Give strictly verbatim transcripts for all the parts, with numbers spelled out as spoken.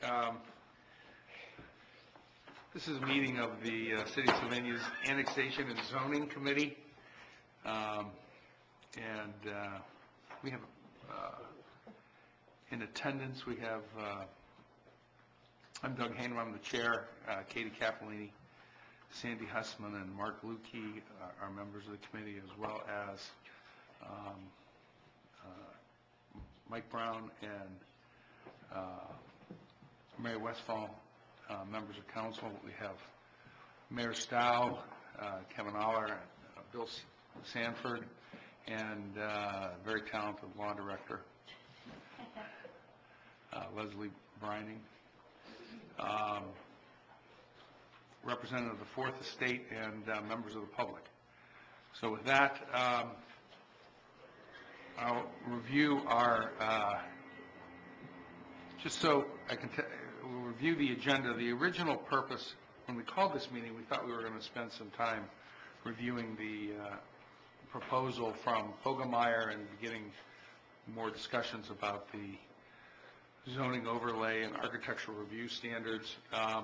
Um, This is a meeting of the uh, City of Sylvania's Annexation and Zoning Committee. Um, And uh, we have, uh, in attendance, we have, uh, I'm Doug Hainham, I'm the chair, uh, Katie Cappellini, Sandy Hussman, and Mark Lukey are, are members of the committee, as well as um, uh, Mike Brown and uh, Mary Westfall, uh, members of council. We have Mayor Stow, uh, Kevin Aller, uh, Bill Sanford, and uh, very talented law director, uh, Leslie Brining, um, representative of the Fourth Estate, and uh, members of the public. So with that, um, I'll review our, uh, just so I can t we'll review the agenda. The original purpose, when we called this meeting, we thought we were going to spend some time reviewing the uh, proposal from Hogemeyer and beginning more discussions about the zoning overlay and architectural review standards. Um,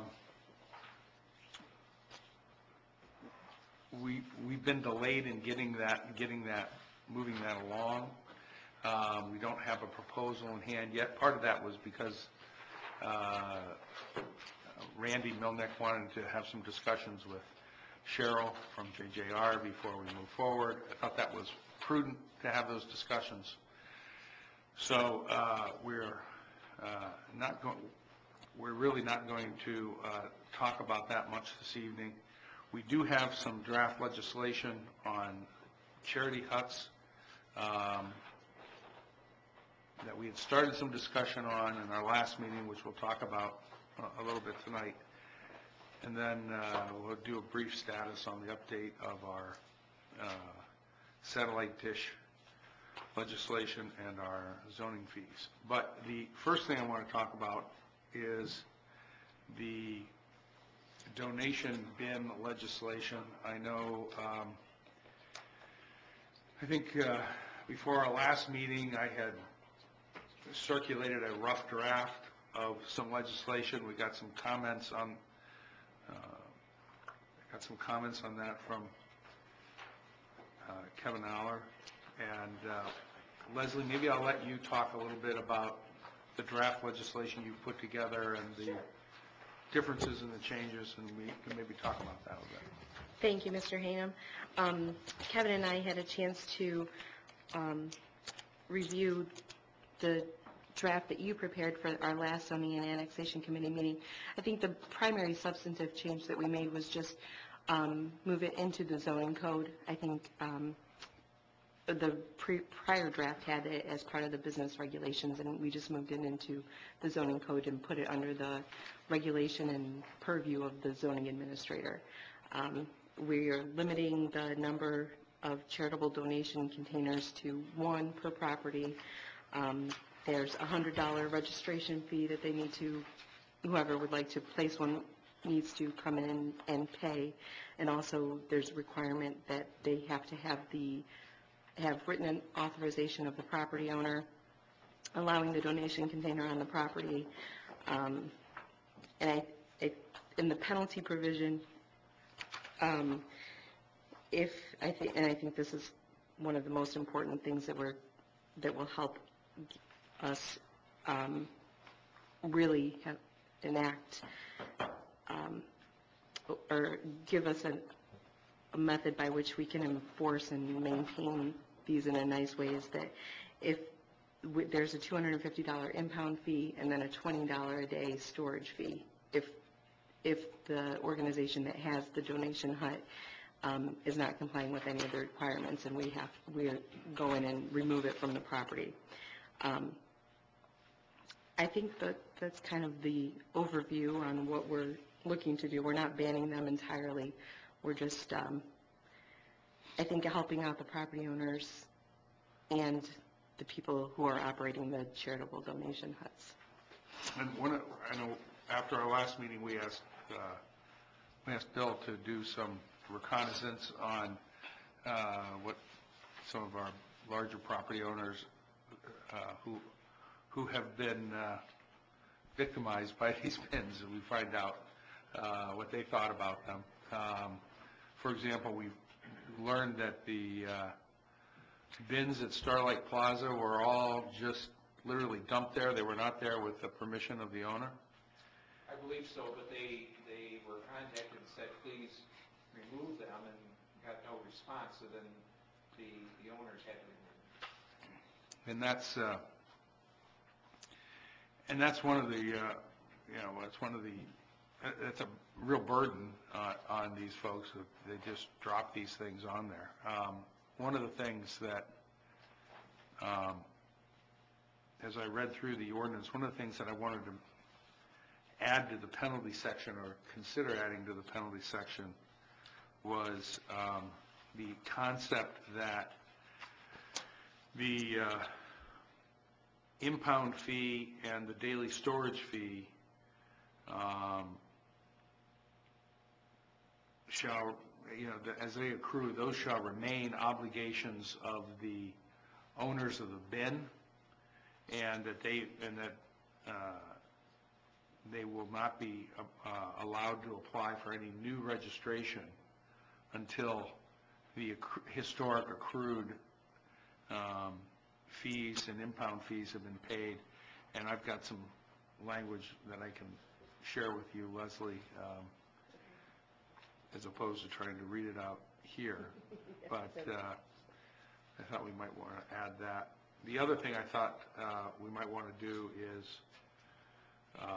we, we've been delayed in getting that, getting that, moving that along. Um, we don't have a proposal in hand yet. Part of that was because uh, Randy Milnick wanted to have some discussions with Cheryl from J J R before we move forward. I thought that was prudent to have those discussions. So uh, we're uh, not going. We're really not going to uh, talk about that much this evening. We do have some draft legislation on charity huts um, that we had started some discussion on in our last meeting, which we'll talk about a little bit tonight. And then uh, we'll do a brief status on the update of our uh, satellite dish legislation and our zoning fees. But the first thing I want to talk about is the donation bin legislation. I know, um, I think uh, before our last meeting, I had circulated a rough draft of some legislation. We got some comments on Uh, got some comments on that from uh, Kevin Aller. And uh, Leslie, maybe I'll let you talk a little bit about the draft legislation you put together and the differences and the changes, and we can maybe talk about that a little bit. Thank you, Mister Hainham. Um, Kevin and I had a chance to um, review the draft that you prepared for our last zoning and annexation committee meeting. I think the primary substantive change that we made was just um, move it into the zoning code. I think um, the pre prior draft had it as part of the business regulations, and we just moved it into the zoning code and put it under the regulation and purview of the zoning administrator. Um, we are limiting the number of charitable donation containers to one per property. Um, There's a one hundred dollar registration fee that they need to, whoever would like to place one needs to come in and pay. And also there's a requirement that they have to have the, have written an authorization of the property owner allowing the donation container on the property. Um, and I, it, in the penalty provision, um, if I think, and I think this is one of the most important things that we're, that will help us um, really have, enact um, or give us a, a method by which we can enforce and maintain these in a nice way, is that if we, there's a two hundred fifty dollar impound fee and then a twenty dollar a day storage fee if if the organization that has the donation hut um, is not complying with any of the requirements, and we have we go in and remove it from the property. Um, I think that that's kind of the overview on what we're looking to do. We're not banning them entirely. We're just, um, I think, helping out the property owners and the people who are operating the charitable donation huts. And one, of, I know after our last meeting, we asked uh, we asked Bill to do some reconnaissance on uh, what some of our larger property owners uh, who who have been uh, victimized by these bins, and we find out uh, what they thought about them. Um, For example, we've learned that the uh, bins at Starlight Plaza were all just literally dumped there. They were not there with the permission of the owner. I believe so, but they, they were contacted and said, please remove them, and got no response, so then the, the owners had to remove them. And that's, uh, and that's one of the, uh, you know, that's one of the, that's a real burden uh, on these folks. They just drop these things on there. Um, one of the things that, um, as I read through the ordinance, one of the things that I wanted to add to the penalty section, or consider adding to the penalty section, was um, the concept that the uh, impound fee and the daily storage fee um, shall, you know, as they accrue, those shall remain obligations of the owners of the bin, and that they, and that uh, they will not be uh, allowed to apply for any new registration until the accru historic accrued um, fees and impound fees have been paid. And I've got some language that I can share with you, Leslie, um, as opposed to trying to read it out here. But uh, I thought we might want to add that. The other thing I thought uh, we might want to do is uh,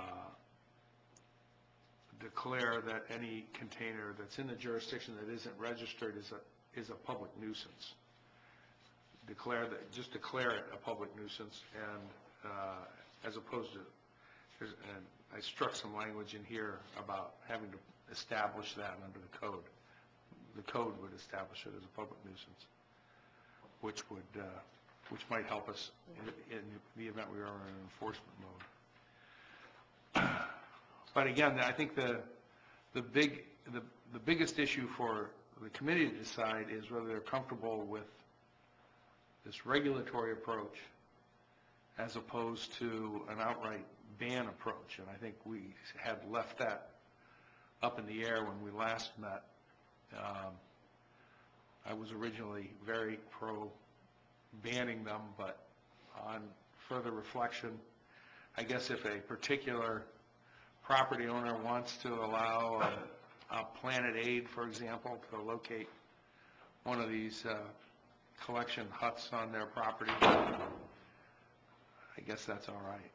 declare that any container that's in the jurisdiction that isn't registered is a is a public nuisance. Declare that, just declare it a public nuisance, and uh, as opposed to, and I struck some language in here about having to establish that under the code. The code would establish it as a public nuisance, which would, uh, which might help us in, in the event we are in enforcement mode. But again, I think the the big the the biggest issue for the committee to decide is whether they're comfortable with this regulatory approach as opposed to an outright ban approach. And I think we had left that up in the air when we last met. Um, I was originally very pro banning them, but on further reflection, I guess if a particular property owner wants to allow a, a Planet Aid, for example, to locate one of these uh, collection huts on their property, I guess that's all right.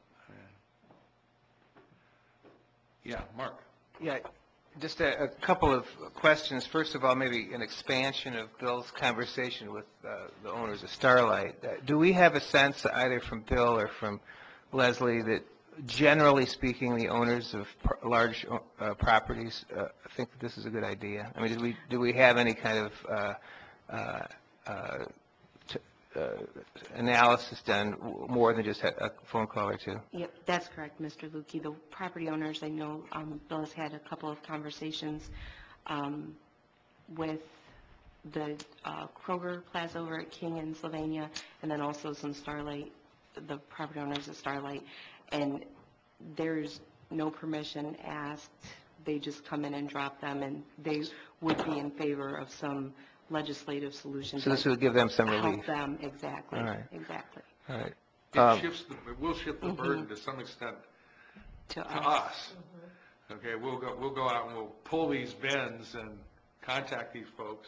Yeah, Mark. Yeah, just a, a couple of questions. First of all, maybe an expansion of Bill's conversation with uh, the owners of Starlight. Uh, do we have a sense, either from Bill or from Leslie, that generally speaking, the owners of pr large uh, properties uh, think that this is a good idea? I mean, do we do we have any kind of uh, uh, uh, t uh, analysis done more than just a phone call or two? Yep, that's correct, Mister Lukey. The property owners, I know um, Bill has had a couple of conversations um, with the uh, Kroger Plaza over at King and Sylvania, and then also some Starlight, the property owners of Starlight. And there's no permission asked. They just come in and drop them, and they would be in favor of some legislative solution. So this would give them some relief. Help them, exactly. All right. Exactly. All right. It Um, shifts, the, it will shift the Mhm. burden to some extent To to us. us. Okay, we'll go, we'll go out and we'll pull these bins and contact these folks.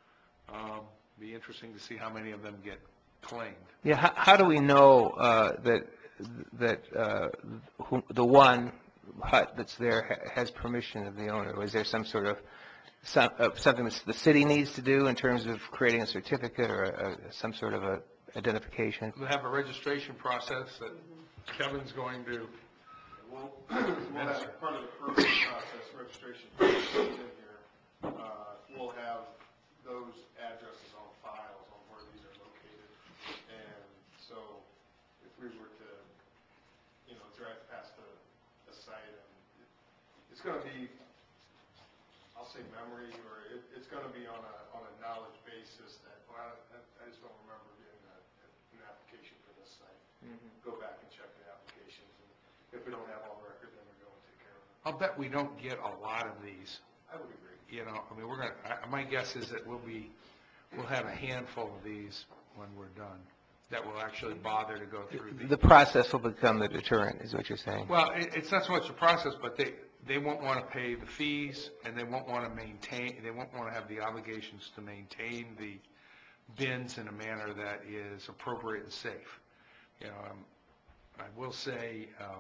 Um, be interesting to see how many of them get claimed. Yeah, how, how do we know uh, that that uh, who, the one hut that's there ha has permission of the owner? Or is there some sort of some, uh, something that the city needs to do in terms of creating a certificate or a, a, some sort of a identification? We'll have a registration process that Kevin's going to. We'll, we'll have part of the permit process, registration process in here. Uh, we'll have those addresses on files on where these are located. And so if we were to, you know, drive past the, the site, and it, it's going to be, I'll say memory, or it, it's going to be on a, on a knowledge basis that, well, I, I just don't remember getting a, an application for this site. Mm-hmm. Go back and check the applications. And if we don't have on record, then we go and take care of it. I'll bet we don't get a lot of these, I would agree. you know, I mean, we're gonna, I- my guess is that we'll be, we'll have a handful of these when we're done, that will actually bother to go through The the, process will become the deterrent, is what you're saying? well, it, it's not so much the process, but they, they won't wanna pay the fees, and they won't wanna maintain, they won't wanna have the obligations to maintain the bins in a manner that is appropriate and safe. You know, um, I will say, um,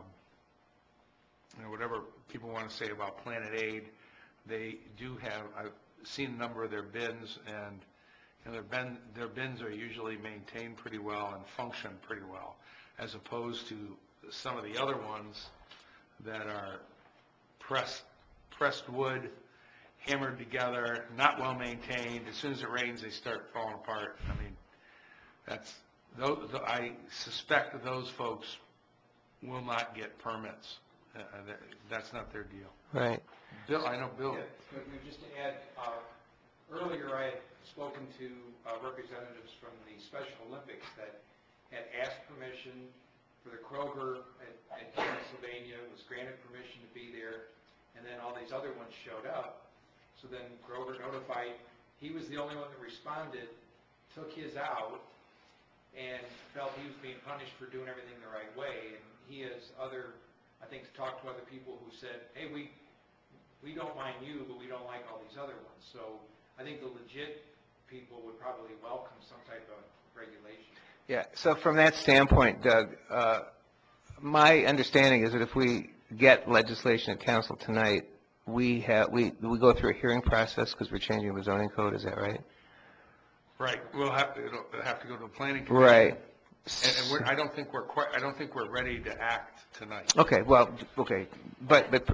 you know, whatever people want to say about Planet Aid, they do have, I've seen a number of their bins, and, and their bin, their bins are usually maintained pretty well and function pretty well, as opposed to some of the other ones that are pressed, pressed wood, hammered together, not well maintained. As soon as it rains, they start falling apart. I mean, that's, those, I suspect that those folks will not get permits. Uh, that- That's not their deal. Right. Bill, I know Bill, Yeah, but just to add, uh, earlier I had spoken to uh, representatives from the Special Olympics that had asked permission for the Kroger at, at Pennsylvania, was granted permission to be there, and then all these other ones showed up. So then Kroger notified, he was the only one that responded, took his out, and felt he was being punished for doing everything the right way. And he has other, I think, talked to other people who said, hey, we, we don't mind you, but we don't like all these other ones. So I think the legit people would probably welcome some type of regulation. Yeah, so from that standpoint, Doug, uh, my understanding is that if we get legislation at council tonight, we have, we, we go through a hearing process because we're changing the zoning code, is that right? right, we'll have, to- it'll have to go to the planning commission. Right. And, and we're, I don't think we're quite, I don't think we're ready to act tonight. Okay, well, okay, but, but,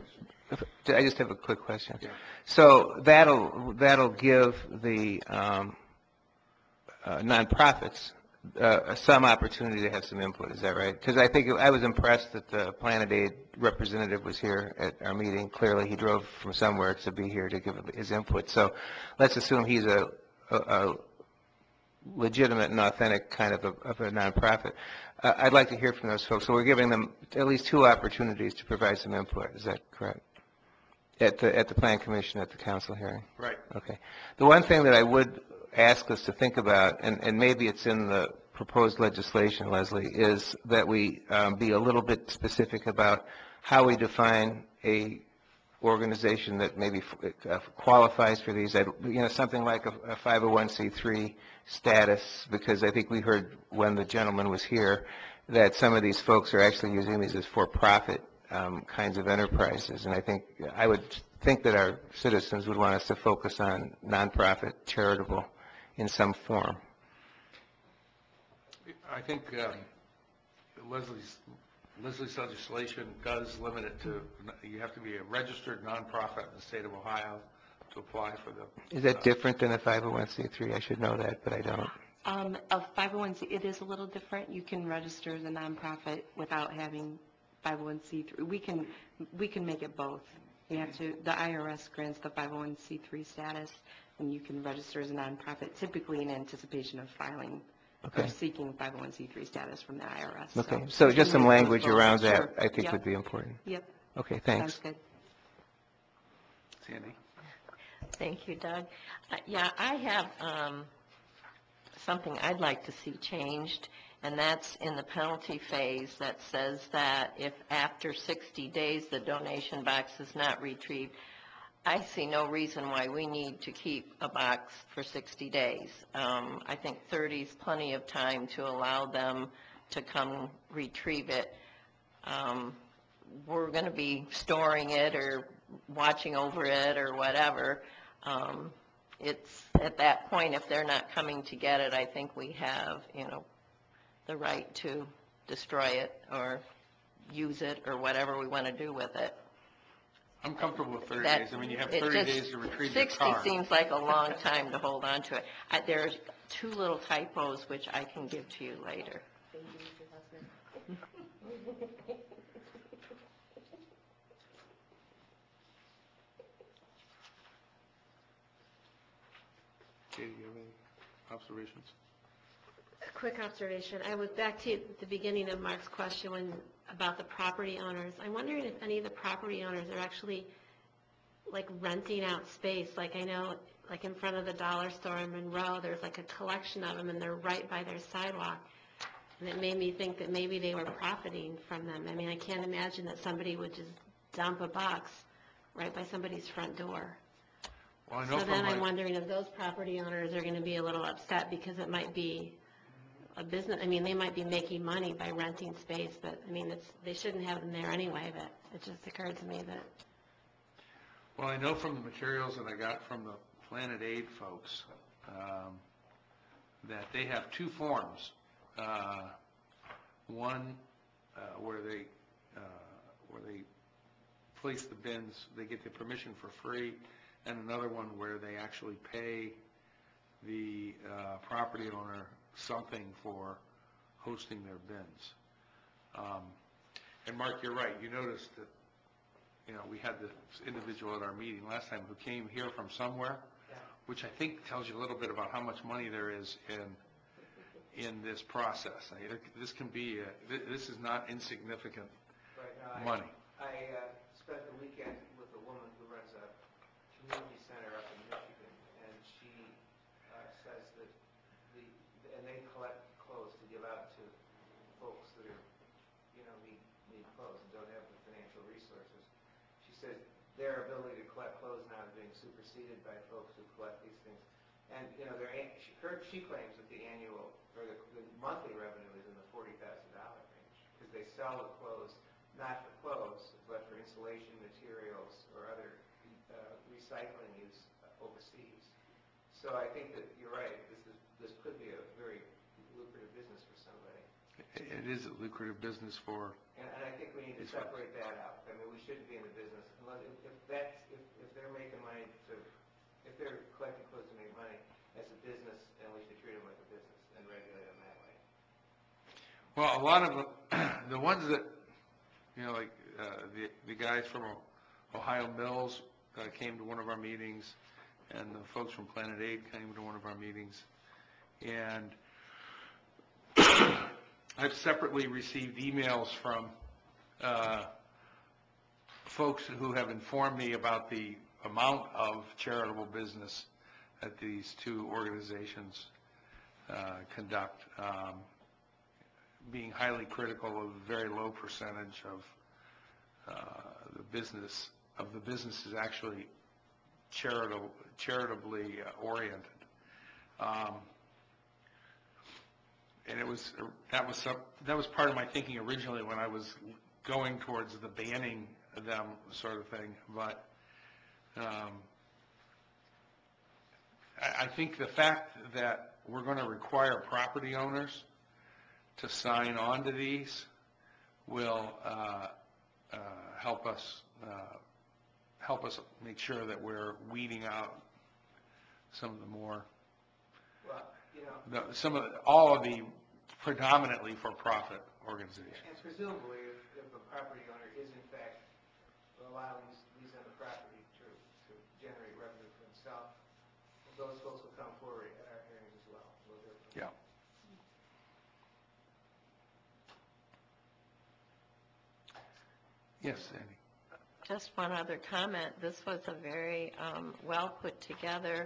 I just have a quick question. Yeah. So that'll, that'll give the um, uh, nonprofits uh, some opportunity to have some input, is that right? Because I think, I was impressed that the Planet Aid representative was here at our meeting. Clearly, he drove from somewhere to be here to give his input. So let's assume he's a, a, a legitimate and authentic kind of a, of a nonprofit. Uh, I'd like to hear from those folks. So we're giving them at least two opportunities to provide some input. Is that correct? At the, at the Plan Commission, at the council hearing? Right. Okay. The one thing that I would ask us to think about, and, and maybe it's in the proposed legislation, Leslie, is that we um, be a little bit specific about how we define a organization that maybe uh, qualifies for these, I'd- you know, something like a, a five oh one c three status, because I think we heard when the gentleman was here that some of these folks are actually using these as for-profit um, kinds of enterprises, and I think, I would think that our citizens would want us to focus on nonprofit, charitable in some form. I think um, Leslie's, Leslie's legislation does limit it to, you have to be a registered nonprofit in the state of Ohio to apply for the. Is that different than a five oh one c three? I should know that, but I don't. Um, Of five oh one c, it is a little different. You can register as a nonprofit without having five oh one c three. We can, we can make it both. You have to, the I R S grants the five oh one c three status, and you can register as a nonprofit, typically in anticipation of filing or Okay. seeking five oh one c three status from the I R S. Okay, so we just can some make those language both. around Sure. that I think Yep. would be important. Yep, Okay, sounds thanks. good. Sandy? Thank you, Doug. Uh, Yeah, I have um, something I'd like to see changed, and that's in the penalty phase that says that if after sixty days the donation box is not retrieved, I see no reason why we need to keep a box for sixty days. Um, I think thirty is plenty of time to allow them to come retrieve it. Um, We're going to be storing it or watching over it or whatever. Um, It's, at that point, if they're not coming to get it, I think we have, you know, the right to destroy it or use it or whatever we want to do with it. I'm comfortable with thirty That- days. I mean, you have it thirty just- days to retrieve your sixty car. seems like a long time to hold on to it. I- There's two little typos which I can give to you later. Katie, do you have any observations? A quick observation. I was back to the beginning of Mark's question when about the property owners. I'm wondering if any of the property owners are actually like renting out space. Like I know, like in front of the dollar store in Monroe, there's like a collection of them and they're right by their sidewalk. And it made me think that maybe they were profiting from them. I mean, I can't imagine that somebody would just dump a box right by somebody's front door. Well, I know So from then I'm my, wondering if those property owners are going to be a little upset because it might be a business, I mean, they might be making money by renting space, but, I mean, it's, they shouldn't have them there anyway, but it just occurred to me that, well, I know from the materials that I got from the Planet Aid folks, um, that they have two forms. Uh, One, uh, where they, uh, where they place the bins, they get the permission for free, and another one where they actually pay the uh, property owner something for hosting their bins. Um, And Mark, you're right, you noticed that, you know, we had this individual at our meeting last time who came here from somewhere, which I think tells you a little bit about how much money there is in, in this process. I mean, this can be, a- thi- this is not insignificant Right, no, I- money. I uh, spent the weekend with a woman who runs a community center up in Michigan, and she uh, says that the, and they collect clothes to give out to folks that are, you know, need, need clothes and don't have the financial resources. She says their ability to collect clothes now is being superseded by folks who collect these things. And, you know, their, an- she, her, she claims that the annual, or the, the monthly revenue is in the forty thousand dollar range, because they sell the clothes, not for clothes, but for insulation materials or other uh, recycling use overseas. So I think that you're right, this is, this could be a very lucrative business for somebody. It is a lucrative business for, And, and I think we need to It's right. separate that out. I mean, we shouldn't be in the business unless, if, if that's, if, if they're making money to, if they're collecting clothes to make money, as a business, and we should treat them like a business and regulate them that way. well, a lot of the, the ones that, you know, like uh, the, the guys from Ohio Mills uh, came to one of our meetings, and the folks from Planet Aid came to one of our meetings. And I've separately received emails from uh, folks who have informed me about the amount of charitable business that these two organizations uh, conduct, um, being highly critical of a very low percentage of uh, the business, of the businesses actually charitable, charitably uh, oriented. Um, And it was, that was some, that was part of my thinking originally when I was going towards the banning them sort of thing, but um, I, I think the fact that we're going to require property owners to sign on to these will uh, uh, help us, uh, help us make sure that we're weeding out some of the more Well, you know, the, some of, the- all of the predominantly for-profit organizations. and presumably, if, if a property owner is in fact allowing these, these on the property to, to generate revenue for himself, those folks will come forward at our hearings as well. We'll hear from them. Yeah. Yes, Sandy. Just one other comment. This was a very um, well put together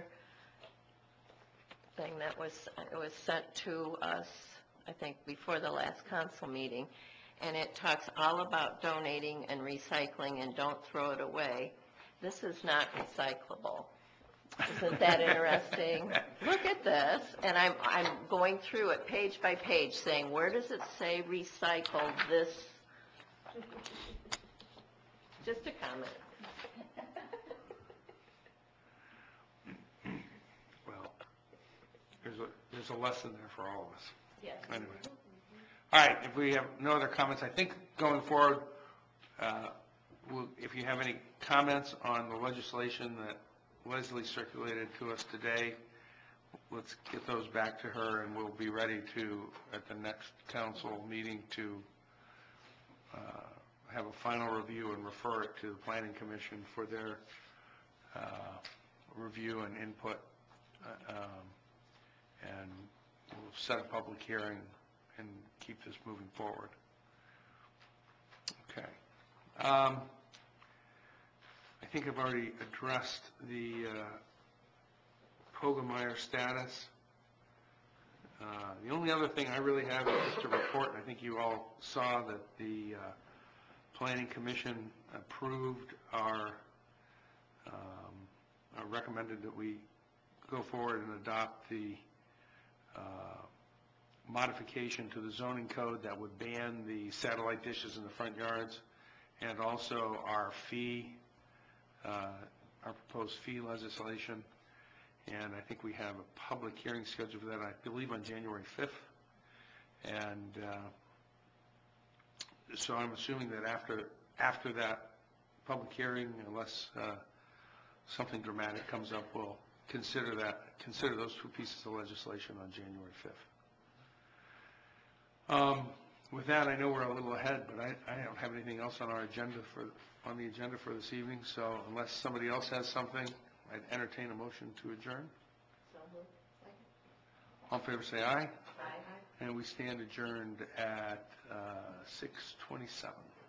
thing that was, it was sent to us, I think, before the last council meeting. And it talks all about donating and recycling and don't throw it away. This is not recyclable. Isn't that interesting? Look at this. And I'm, I'm going through it page by page saying, where does it say recycle this? Just a comment. Well, there's a, there's a lesson there for all of us. Yes. Anyway. All right, if we have no other comments, I think going forward, uh, we'll- if you have any comments on the legislation that Leslie circulated to us today, let's get those back to her, and we'll be ready to, at the next council meeting, to uh, have a final review and refer it to the Planning Commission for their uh, review and input. Uh, um, And we'll set a public hearing and keep this moving forward. Okay. Um, I think I've already addressed the uh, Pogemeyer status. Uh, The only other thing I really have is just a report. I think you all saw that the uh, Planning Commission approved our, um, uh, recommended that we go forward and adopt the uh, modification to the zoning code that would ban the satellite dishes in the front yards, and also our fee, uh, our proposed fee legislation. And I think we have a public hearing scheduled for that, I believe, on January fifth. And uh, so I'm assuming that after, after that public hearing, unless uh, something dramatic comes up, we'll consider that, consider those two pieces of legislation on January fifth. Um, With that, I know we're a little ahead, but I, I don't have anything else on our agenda for, on the agenda for this evening, so unless somebody else has something, I'd entertain a motion to adjourn. All in favor, say aye. Aye. And we stand adjourned at uh, six twenty-seven.